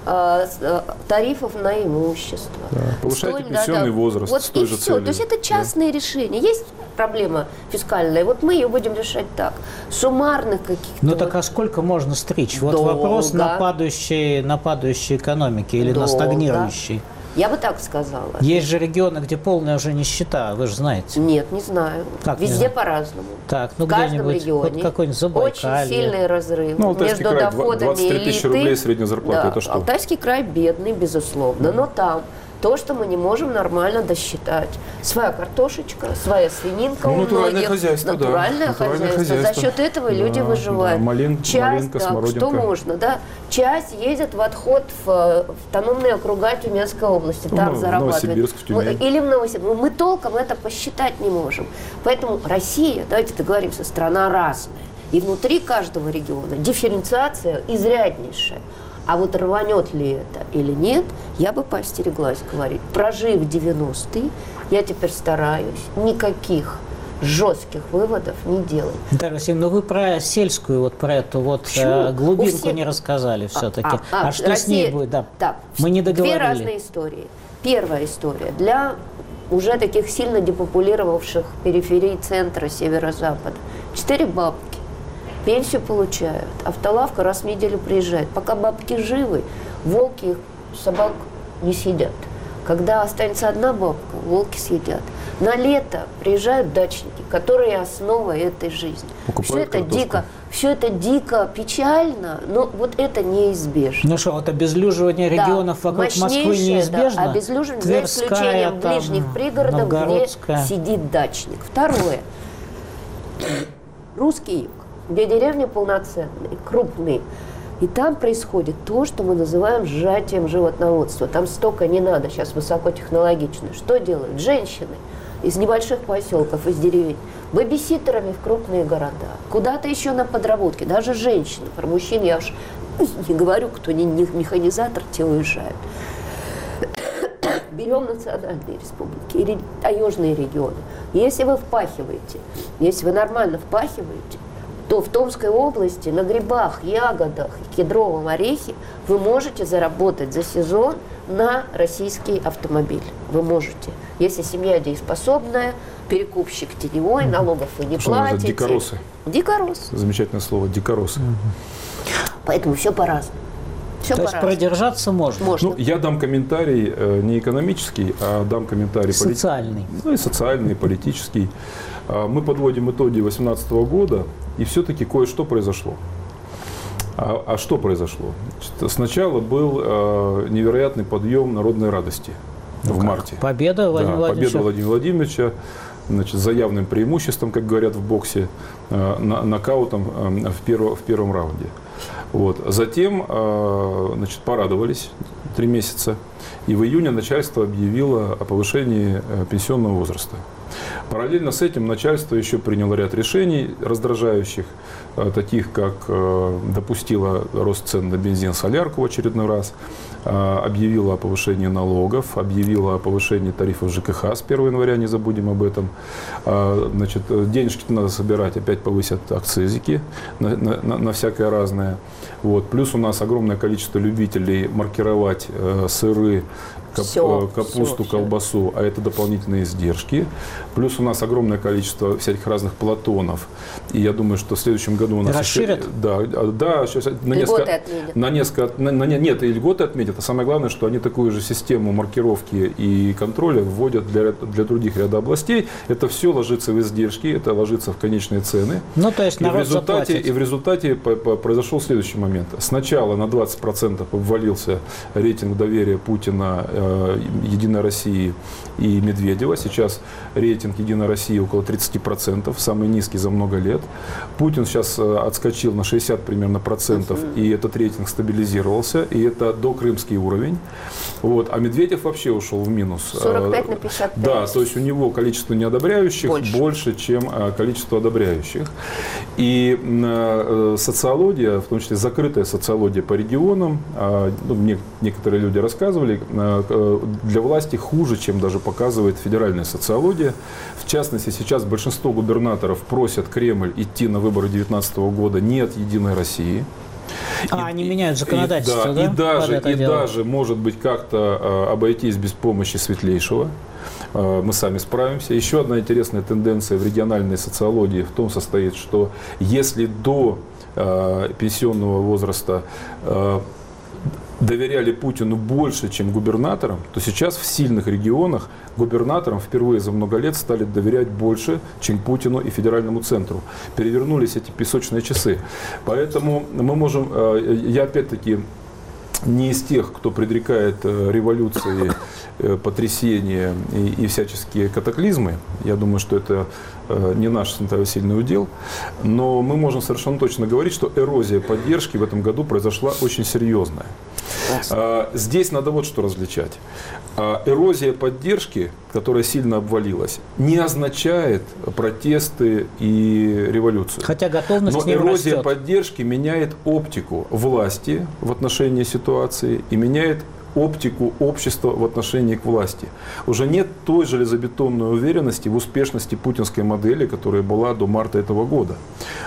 тарифов на имущество. Да. Повышайте пенсионный возраст вот с той же целью. То есть это частные решения. Есть проблема фискальная, вот мы ее будем решать так. Суммарных каких-то... Ну так а сколько можно стричь? Вот вопрос на падающей экономике или на стагнирующей. Я бы так сказала. Есть же регионы, где полная уже нищета, вы же знаете. Нет, не знаю. Как везде по-разному. Так, ну в каждом где-нибудь, вот какой-нибудь Забайкалье. Очень сильные разрывы Алтайский между край, доходами 23 элиты. тысячи рублей средняя зарплата, это что? Алтайский край бедный, безусловно, но там то, что мы не можем нормально досчитать. Своя картошечка, своя свининка у натуральное многих. хозяйство, Натуральное хозяйство. За счет этого люди выживают. Малинка, смородинка. Что можно, да? Часть ездит в отход в автономные округа Тюменской области, там зарабатывают. Новосибирск, в Тюмень. Или в Новосибирск. Мы толком это посчитать не можем. Поэтому Россия, давайте договоримся, страна разная. И внутри каждого региона дифференциация изряднейшая. А вот рванет ли это или нет, я бы поостереглась говорить. Прожив 90-е, я теперь стараюсь никаких жестких выводов не делать. Наталья Васильевна, ну вы про сельскую, вот про эту вот глубинку не рассказали все-таки. А что Россия, с ней будет? Да. Так, мы не договорили. Две разные истории. Первая история для уже таких сильно депопулировавших периферий центра, северо-запада. 4 бабки. пенсию получают, автолавка раз в неделю приезжает. Пока бабки живы, волки собак не съедят. Когда останется одна бабка, волки съедят. На лето приезжают дачники, которые основа этой жизни. Все это дико печально, но вот это неизбежно. Ну что, вот обезлюживание регионов вокруг Москвы неизбежно? Да, обезлюживание, за исключением ближних пригородов, где сидит дачник. Второе. Русский юг, где деревни полноценные, крупные. И там происходит то, что мы называем сжатием животноводства. Там столько не надо, сейчас высокотехнологично. Что делают? Женщины из небольших поселков, из деревень, бэбиситерами в крупные города, куда-то еще на подработке, даже женщины. Про мужчин я уж не говорю, кто не механизатор, те уезжают. Берем национальные республики или таежные регионы. Если вы впахиваете, если вы нормально впахиваете, то в Томской области на грибах, ягодах и кедровом орехе вы можете заработать за сезон на российский автомобиль. Вы можете. Если семья дееспособная, перекупщик теневой, налогов вы не платите. Дикоросы. Дикоросы. Замечательное слово, дикоросы. Поэтому все по-разному. То есть продержаться можно? Ну, я дам комментарий не экономический, а дам комментарий социальный. Ну и социальный, и политический. Мы подводим итоги 2018 года, и все-таки кое-что произошло. А что произошло? Значит, сначала был невероятный подъем народной радости в марте. Победа Владимира Владимировича. Победа Владимира Владимировича, значит, за явным преимуществом, как говорят в боксе, нокаутом в первом раунде. Вот. Затем, значит, порадовались 3 месяца, и в июне начальство объявило о повышении пенсионного возраста. Параллельно с этим начальство еще приняло ряд решений раздражающих, таких как допустило рост цен на бензин, солярку в очередной раз, объявило о повышении налогов, объявило о повышении тарифов ЖКХ с 1 января, не забудем об этом. Значит, денежки надо собирать, опять повысят акцизики на всякое разное. Вот. Плюс у нас огромное количество любителей маркировать сыры, капусту, колбасу, а это дополнительные издержки. Плюс у нас огромное количество всяких разных платонов. И я думаю, что в следующем году у нас... Расширят? Да, сейчас нет, и льготы отметят. А самое главное, что они такую же систему маркировки и контроля вводят для других ряда областей. Это все ложится в издержки, это ложится в конечные цены. Ну, то есть народ заплатит. И в результате произошел следующий момент. Сначала на 20% обвалился рейтинг доверия Путина, Единой России и Медведева. Сейчас рейтинг Единой России около 30%, самый низкий за много лет. Путин сейчас отскочил на 60 примерно процентов, и этот рейтинг стабилизировался, и это докрымский уровень. Вот. А Медведев вообще ушел в минус. 45 на 55. Да, то есть у него количество неодобряющих больше чем количество одобряющих. И социология, в том числе закрытая социология по регионам, мне некоторые люди рассказывали, для власти хуже, чем даже показывает федеральная социология. В частности, сейчас большинство губернаторов просят Кремль идти на выборы 2019 года не от Единой России. Они меняют законодательство, да? И даже, может быть, как-то обойтись без помощи Светлейшего. Мы сами справимся. Еще одна интересная тенденция в региональной социологии в том состоит, что если до пенсионного возраста доверяли Путину больше, чем губернаторам, то сейчас в сильных регионах губернаторам впервые за много лет стали доверять больше, чем Путину и федеральному центру. Перевернулись эти песочные часы. Поэтому мы можем, я опять-таки не из тех, кто предрекает революции, потрясения и всяческие катаклизмы. Я думаю, что это не наш с Натальей Васильевной удел. Но мы можем совершенно точно говорить, что эрозия поддержки в этом году произошла очень серьезная. Здесь надо вот что различать. Эрозия поддержки, которая сильно обвалилась, не означает протесты и революцию. Хотя готовность Но эрозия поддержки меняет оптику власти в отношении ситуации и меняет оптику общества в отношении к власти. Уже нет той железобетонной уверенности в успешности путинской модели, которая была до марта этого года.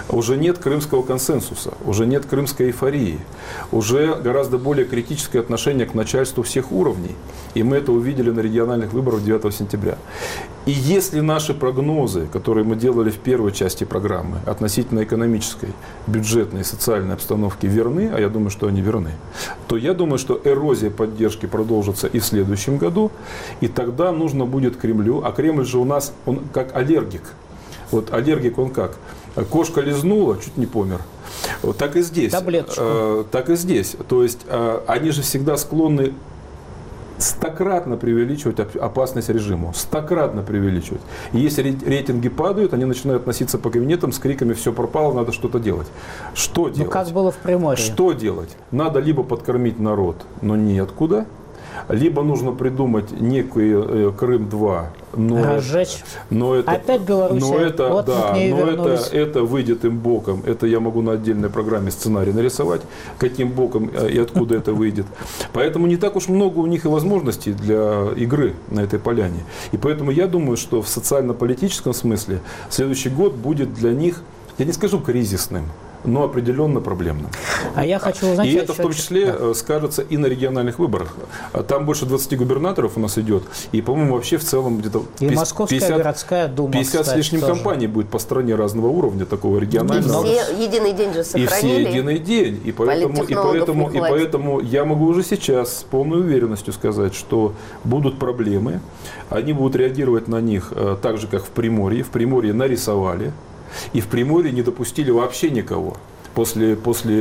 Уже нет крымского консенсуса, уже нет крымской эйфории, уже гораздо более критическое отношение к начальству всех уровней. И мы это увидели на региональных выборах 9 сентября. И если наши прогнозы, которые мы делали в первой части программы относительно экономической, бюджетной и социальной обстановки верны, а я думаю, что они верны, то я думаю, что эрозия поддержки продолжится и в следующем году, и тогда нужно будет Кремлю, а Кремль же у нас, он как аллергик. Вот аллергик он как? Кошка лизнула, чуть не помер. Вот так и здесь. Таблеточку. Так и здесь. То есть они же всегда склонны стократно преувеличивать опасность режиму. Стократно преувеличивать. И если рейтинги падают, они начинают относиться по кабинетам с криками «все пропало, надо что-то делать». Что делать? Ну, как было в Приморье. Что делать? Надо либо подкормить народ, но неоткуда, либо нужно придумать некий Крым-2, разжечь. Но это, опять Белоруссия. Но это, вот да, но это выйдет им боком. Это я могу на отдельной программе сценарий нарисовать, каким боком и откуда это выйдет. Поэтому не так уж много у них и возможностей для игры на этой поляне. И поэтому я думаю, что в социально-политическом смысле следующий год будет для них, я не скажу кризисным, но определенно проблемным. А я хочу узнать... И это в том числе скажется и на региональных выборах. Там больше 20 губернаторов у нас идет. И, по-моему, вообще в целом где-то 50, городская дума, 50 с лишним компаний будет по стране разного уровня, такого регионального. И все единый день же сохранили. И все единый день. И поэтому я могу уже сейчас с полной уверенностью сказать, что будут проблемы. Они будут реагировать на них так же, как в Приморье. В Приморье нарисовали. И в Приморье не допустили вообще никого. После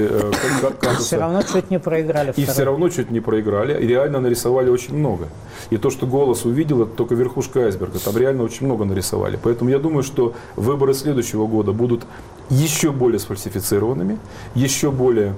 все равно чуть не проиграли. И все равно чуть не проиграли. И реально нарисовали очень много. И то, что «Голос» увидел, это только верхушка айсберга. Там реально очень много нарисовали. Поэтому я думаю, что выборы следующего года будут еще более сфальсифицированными, еще более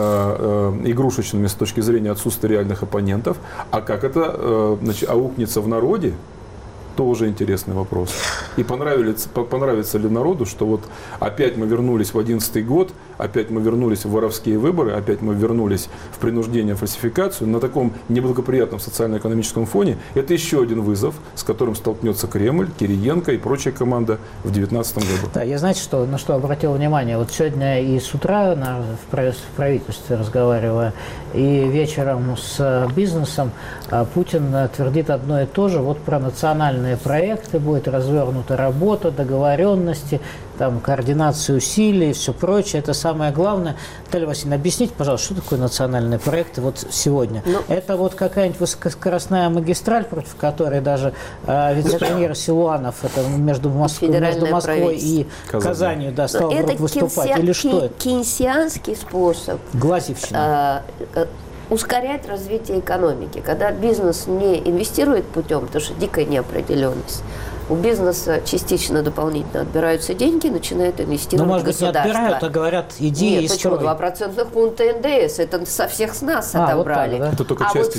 игрушечными с точки зрения отсутствия реальных оппонентов. А как это аукнется в народе? Тоже интересный вопрос. И понравится ли народу, что вот опять мы вернулись в 2011 год, опять мы вернулись в воровские выборы, опять мы вернулись в принуждение, фальсификацию на таком неблагоприятном социально-экономическом фоне. Это еще один вызов, с которым столкнется Кремль, Кириенко и прочая команда в 2019 году. Да, я знаете, на что обратил внимание? Вот сегодня и с утра в правительстве разговаривая, и вечером с бизнесом Путин твердит одно и то же. Вот про национальные проекты будет развернута работа, договоренности, там, координация усилий и все прочее. Это самое главное. Наталья Васильевна, объясните, пожалуйста, что такое национальные проекты вот сегодня? Это вот какая-нибудь высокоскоростная магистраль, против которой даже вице-премьер Силуанов, это между Москвой и Казанью, да, стал вдруг выступать. Или что это? Кейнсианский способ. Глазивщина. Ускорять развитие экономики. Когда бизнес не инвестирует путем, потому что дикая неопределенность, у бизнеса частично дополнительно отбираются деньги, начинают инвестировать в государство. Может быть, не отбирают, а говорят, иди и строй. Нет, почему? 2% пункта НДС. Это со всех с нас отобрали. Вот так, да? Это только вот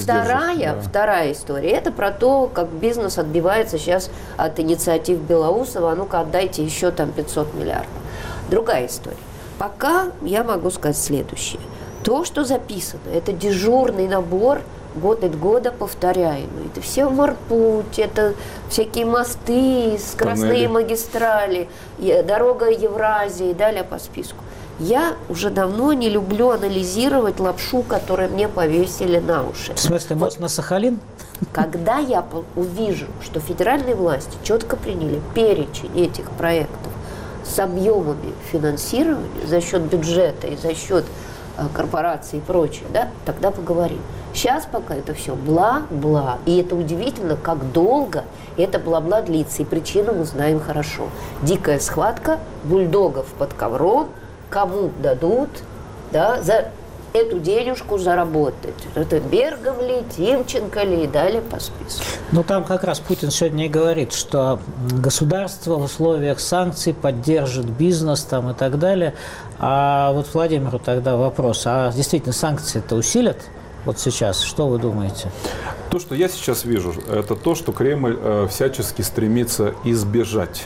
вторая история, это про то, как бизнес отбивается сейчас от инициатив Белоусова. А ну-ка, отдайте еще там 500 миллиардов. Другая история. Пока я могу сказать следующее. То, что записано, это дежурный набор, год от года повторяемый. Это все морпуть, это всякие мосты, скоростные магистрали, дорога Евразии и далее по списку. Я уже давно не люблю анализировать лапшу, которую мне повесили на уши. В смысле, мост на Сахалин? Когда я увижу, что федеральные власти четко приняли перечень этих проектов с объемами финансирования за счет бюджета и за счет корпораций и прочее, да, тогда поговорим. Сейчас пока это все бла-бла. И это удивительно, как долго это бла-бла длится. И причину мы знаем хорошо. Дикая схватка бульдогов под ковром, кому дадут, да, за эту денежку заработать. Это Бергом ли, Тимченко ли и далее по списку. Ну, там как раз Путин сегодня и говорит, что государство в условиях санкций поддержит бизнес там и так далее. А вот Владимиру тогда вопрос, а действительно санкции-то усилят вот сейчас? Что вы думаете? То, что я сейчас вижу, это то, что Кремль всячески стремится избежать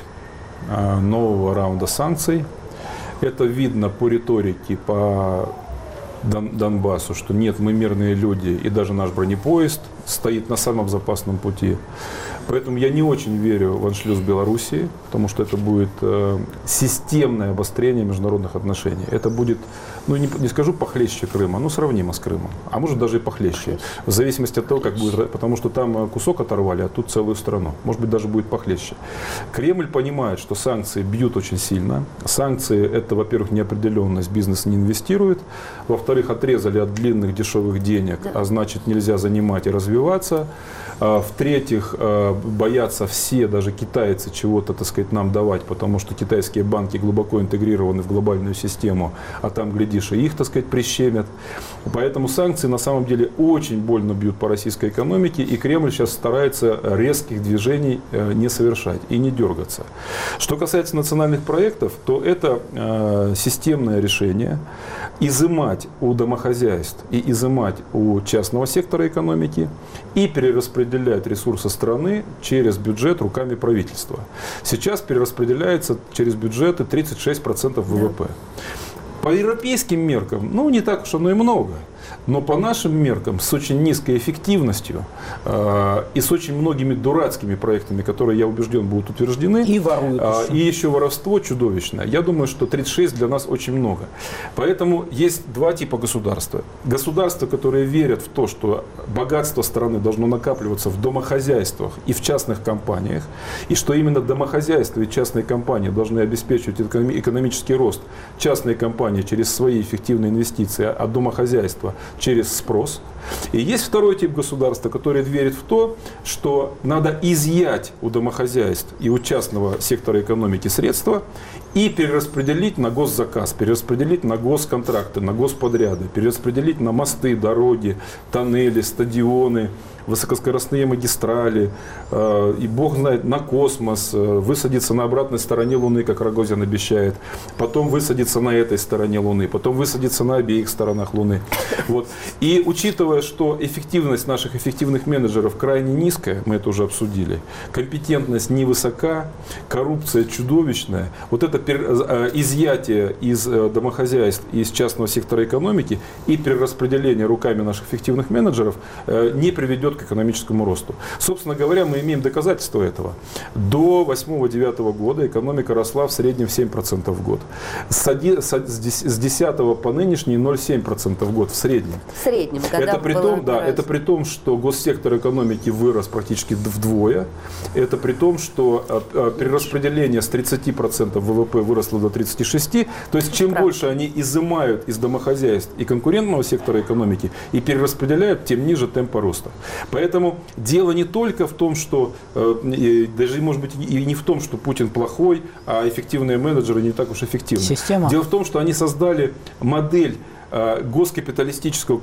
нового раунда санкций. Это видно по риторике, по Донбассу, что нет, мы мирные люди, и даже наш бронепоезд стоит на самом безопасном пути. Поэтому я не очень верю в аншлюз Белоруссии, потому что это будет системное обострение международных отношений. Это будет, ну не скажу похлеще Крыма, но сравнимо с Крымом. А может даже и похлеще. В зависимости от того, как будет, потому что там кусок оторвали, а тут целую страну. Может быть, даже будет похлеще. Кремль понимает, что санкции бьют очень сильно. Санкции — это, во-первых, неопределенность, бизнес не инвестирует. Во-вторых, отрезали от длинных дешевых денег, а значит, нельзя занимать и развиваться. В-третьих, боятся все, даже китайцы, чего-то, так сказать, нам давать, потому что китайские банки глубоко интегрированы в глобальную систему, а там, глядишь, и их, так сказать, прищемят. Поэтому санкции на самом деле очень больно бьют по российской экономике, и Кремль сейчас старается резких движений не совершать и не дергаться. Что касается национальных проектов, то это системное решение изымать у домохозяйств и изымать у частного сектора экономики и перераспределять ресурсы страны через бюджет руками правительства. Сейчас перераспределяется через бюджеты 36% ВВП. По европейским меркам, ну, не так уж оно и много. Но по нашим меркам, с очень низкой эффективностью и с очень многими дурацкими проектами, которые, я убежден, будут утверждены, и воруют и еще воровство чудовищное, я думаю, что 36 для нас очень много. Поэтому есть два типа государства. Государства, которые верят в то, что богатство страны должно накапливаться в домохозяйствах и в частных компаниях, и что именно домохозяйства и частные компании должны обеспечивать экономический рост. Частные компании через свои эффективные инвестиции, а домохозяйства через спрос. И есть второй тип государства, который верит в то, что надо изъять у домохозяйств и у частного сектора экономики средства и перераспределить на госзаказ, перераспределить на госконтракты, на господряды, перераспределить на мосты, дороги, тоннели, стадионы, высокоскоростные магистрали, и бог знает, на космос, высадиться на обратной стороне Луны, как Рогозин обещает, потом высадиться на этой стороне Луны, потом высадиться на обеих сторонах Луны. Вот. И учитывая, что эффективность наших эффективных менеджеров крайне низкая, мы это уже обсудили, компетентность невысока, коррупция чудовищная, вот это изъятие из домохозяйств, из частного сектора экономики и перераспределение руками наших эффективных менеджеров не приведет к экономическому росту. Собственно говоря, мы имеем доказательства этого. До 2008-2009 года экономика росла в среднем в 7% в год. С 2010 по нынешний 0,7% в год в среднем. В среднем, это при том, да, это при том, что госсектор экономики вырос практически вдвое. Это при том, что перераспределение с 30% ВВП выросло до 36%. То есть, чем больше они изымают из домохозяйств и конкурентного сектора экономики и перераспределяют, тем ниже темпа роста. Поэтому дело не только в том, что, даже может быть и не в том, что Путин плохой, а эффективные менеджеры не так уж эффективны. Система. Дело в том, что они создали модель, госкапиталистическую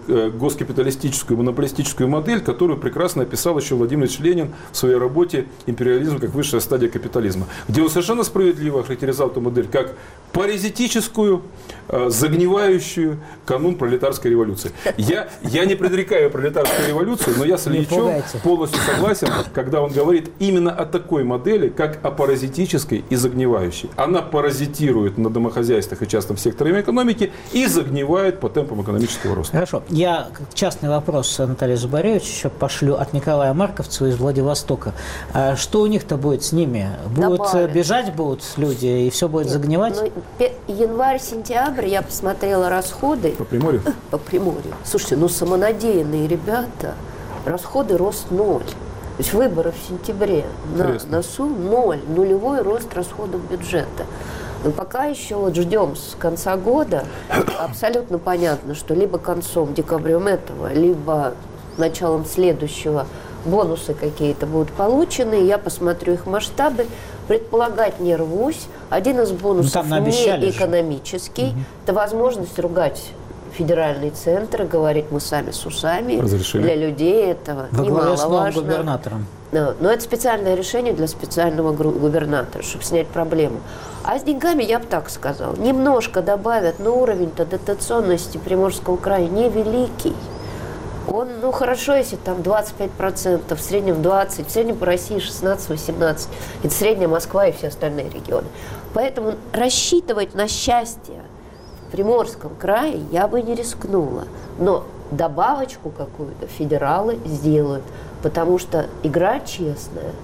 монополистическую модель, которую прекрасно описал еще Владимир Ильич Ленин в своей работе «Империализм как высшая стадия капитализма», где он совершенно справедливо охарактеризовал эту модель как паразитическую, загнивающую канун пролетарской революции. Я не предрекаю пролетарскую революцию, но я с Ильичем полностью согласен, когда он говорит именно о такой модели, как о паразитической и загнивающей. Она паразитирует на домохозяйствах и частном секторе экономики и загнивает по темпам экономического роста. Хорошо. Я частный вопрос, Наталья Зубаревич, еще пошлю от Николая Марковцева из Владивостока. Что у них-то будет с ними? Бежать будут люди, и все будет загнивать? Январь-сентябрь я посмотрела расходы. По Приморью? По Приморью. Слушайте, ну самонадеянные ребята, расходы рост 0. То есть выборы в сентябре на носу 0, нулевой рост расходов бюджета. Но пока еще вот ждем с конца года, абсолютно понятно, что либо концом, декабрем этого, либо началом следующего бонусы какие-то будут получены, я посмотрю их масштабы, предполагать не рвусь. Один из бонусов не экономический, это возможность ругать федеральный центр, говорить мы сами с усами. Разрешили. Для людей этого немаловажно. Губернатором. Но это специальное решение для специального губернатора, чтобы снять проблему. А с деньгами я бы так сказала. Немножко добавят, но уровень-то дотационности Приморского края невеликий. Он, ну хорошо, если там 25%, в среднем 20%, в среднем по России 16-18%. Это средняя Москва и все остальные регионы. Поэтому рассчитывать на счастье в Приморском крае я бы не рискнула. Но добавочку какую-то федералы сделают, потому что игра честная.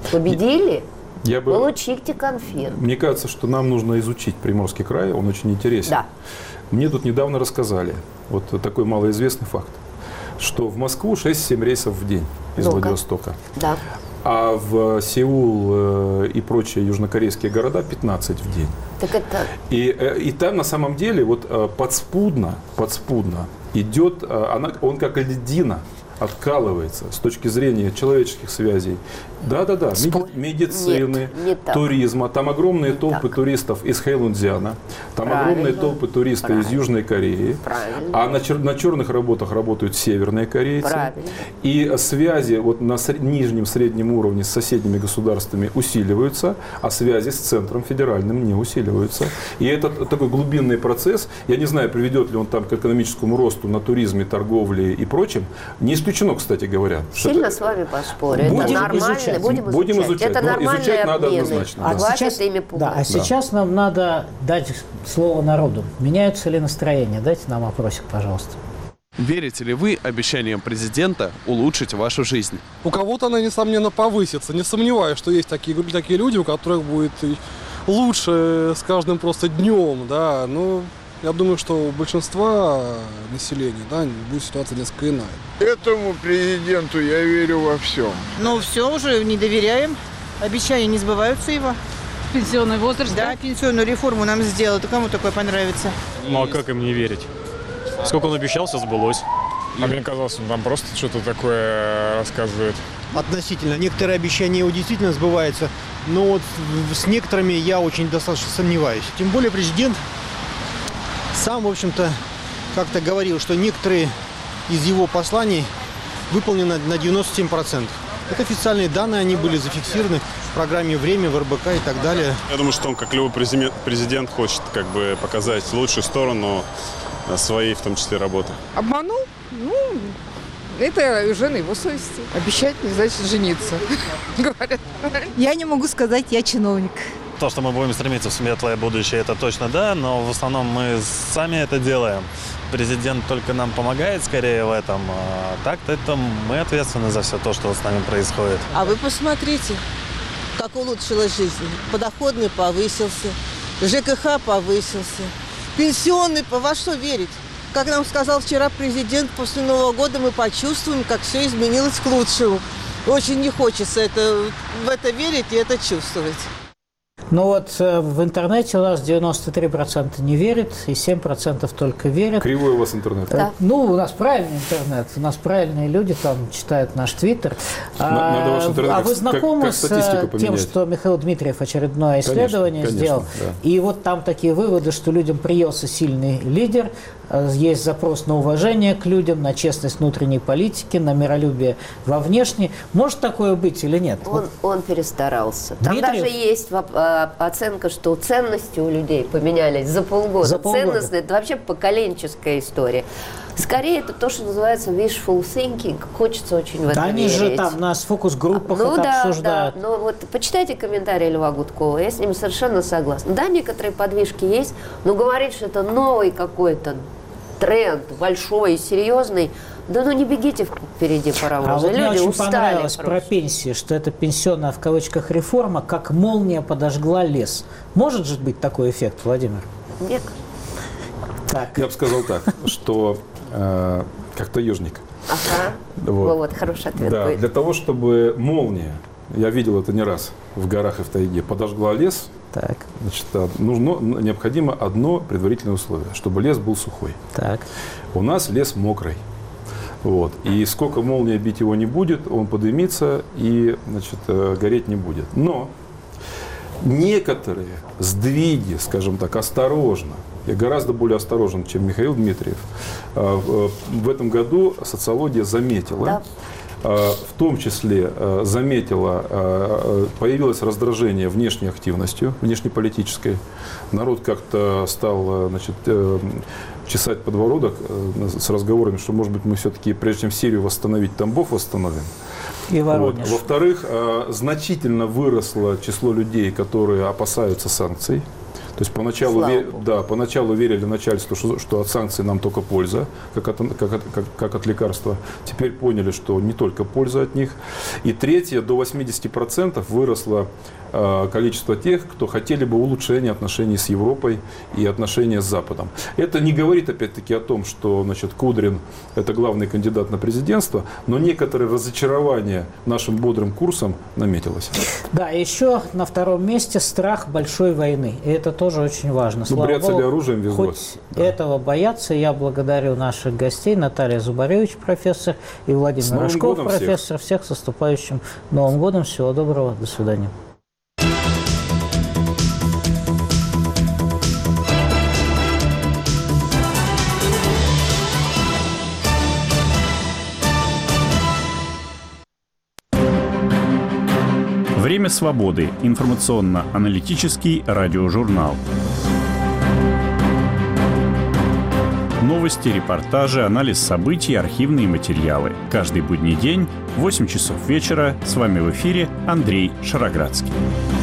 Победили? Я бы... Получите конфет. Мне кажется, что нам нужно изучить Приморский край, он очень интересен. Да. Мне тут недавно рассказали, вот такой малоизвестный факт, что в Москву 6-7 рейсов в день из Владивостока. Да. А в Сеул и прочие южнокорейские города 15 в день. Так это... И там на самом деле вот подспудно идет, он как льдина откалывается с точки зрения человеческих связей. Да-да-да, медицины, туризма. Там огромные толпы туристов из Хэйлунцзяна, там огромные толпы туристов из Южной Кореи. А на черных работах работают северные корейцы. И связи вот на нижнем среднем уровне с соседними государствами усиливаются, а связи с центром федеральным не усиливаются. И это такой глубинный процесс. Я не знаю, приведет ли он там к экономическому росту на туризме, торговле и прочем. Не исключено, кстати говоря. Сильно с вами поспорю. Это нормально. Будем изучать. Это нормальные изучать надо обмены. однозначно. Сейчас нам надо дать слово народу. Меняются ли настроения? Дайте нам опросик, пожалуйста. Верите ли вы обещаниям президента улучшить вашу жизнь? У кого-то она, несомненно, повысится. Не сомневаюсь, что есть такие люди, у которых будет лучше с каждым просто днем. Да? Но я думаю, что у большинства населения будет ситуация несколько иная. Этому президенту я верю во всем. Ну, все уже не доверяем. Обещания не сбываются его. Пенсионный возраст? Да, пенсионную реформу нам сделал. То кому такое понравится? Ну, а как им не верить? Сколько он обещал, все сбылось. А мне казалось, он там просто что-то такое рассказывает. Относительно. Некоторые обещания его действительно сбываются, но вот с некоторыми я очень достаточно сомневаюсь. Тем более президент сам, в общем-то, как-то говорил, что некоторые из его посланий выполнены на 97%. Это официальные данные, они были зафиксированы в программе «Время», в РБК и так далее. Я думаю, что он, как любой президент, хочет как бы показать лучшую сторону своей, в том числе, работы. Обманул? Ну, это уже на его совести. Обещать не значит жениться, говорят. Я не могу сказать, я чиновник. То, что мы будем стремиться в светлое будущее, это точно да, но в основном мы сами это делаем. Президент только нам помогает скорее в этом. А так-то это мы ответственны за все то, что с нами происходит. А вы посмотрите, как улучшилась жизнь. Подоходный повысился, ЖКХ повысился, пенсионный, во что верить? Как нам сказал вчера президент, после Нового года мы почувствуем, как все изменилось к лучшему. Очень не хочется в это верить и это чувствовать. Ну вот в интернете у нас 93% не верят, и 7% только верят. Кривой у вас интернет. Да. Ну, у нас правильный интернет, у нас правильные люди там читают наш твиттер. Надо ваш интернет а вы знакомы с тем, что Михаил Дмитриев очередное исследование сделал? Да. И вот там такие выводы, что людям приелся сильный лидер, есть запрос на уважение к людям, на честность внутренней политики, на миролюбие во внешней. Может такое быть или нет? Он перестарался. Там Дмитриев? даже есть оценка, что ценности у людей поменялись за полгода. Ценностные, это вообще поколенческая история. Скорее, это то, что называется wishful thinking. Хочется очень в это верить. Они же там на фокус-группах это обсуждают. Да, но вот почитайте комментарии Льва Гудкова, я с ним совершенно согласна. Да, некоторые подвижки есть, но говорить, что это новый какой-то тренд, большой и серьезный, да ну не бегите впереди паровоза. А вот мне очень понравилось просто про пенсии, что это пенсионная в кавычках реформа, как молния подожгла лес. Может же быть такой эффект, Владимир? Нет. Так. Я бы сказал так, что как таежник. Ага, вот хороший ответ да, будет. Для того, чтобы молния, я видел это не раз в горах и в тайге, подожгла лес, Так. значит, необходимо одно предварительное условие, чтобы лес был сухой. Так. У нас лес мокрый. Вот. И сколько молния бить его не будет, он подымится и, значит, гореть не будет. Но некоторые сдвиги, скажем так, осторожно, я гораздо более осторожен, чем Михаил Дмитриев, в этом году социология заметила, в том числе заметила, появилось раздражение внешней активностью, внешнеполитической. Народ как-то стал, значит, чесать подбородок с разговорами, что, может быть, мы все-таки, прежде чем Сирию восстановить, Тамбов восстановим. И Воронеж. Вот. Во-вторых, значительно выросло число людей, которые опасаются санкций. То есть поначалу верили начальству, что от санкций нам только польза, как от лекарства. Теперь поняли, что не только польза от них. И третье, до 80% выросло количество тех, кто хотели бы улучшения отношений с Европой и отношения с Западом. Это не говорит, опять-таки, о том, что, значит, Кудрин – это главный кандидат на президентство, но некоторое разочарование нашим бодрым курсом наметилось. Да, еще на втором месте страх большой войны. И это тоже очень важно. Слава бряться Богу, ли оружием везло? хоть этого боятся. Я благодарю наших гостей, Наталья Зубаревич, профессор, и Владимир Рожков, профессор. Всех с наступающим Новым годом. Всего доброго. До свидания. Время свободы. Информационно-аналитический радиожурнал. Новости, репортажи, анализ событий, архивные материалы. Каждый будний день в 8 часов вечера. С вами в эфире Андрей Шароградский.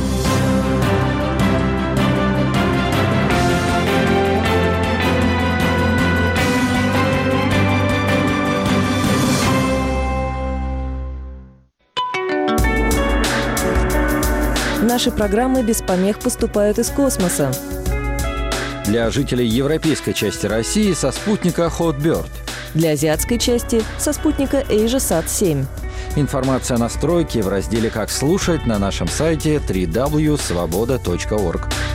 Наши программы без помех поступают из космоса. Для жителей европейской части России со спутника Hotbird. Для азиатской части со спутника AsiaSat-7. Информация о настройке в разделе «Как слушать» на нашем сайте www.svoboda.org.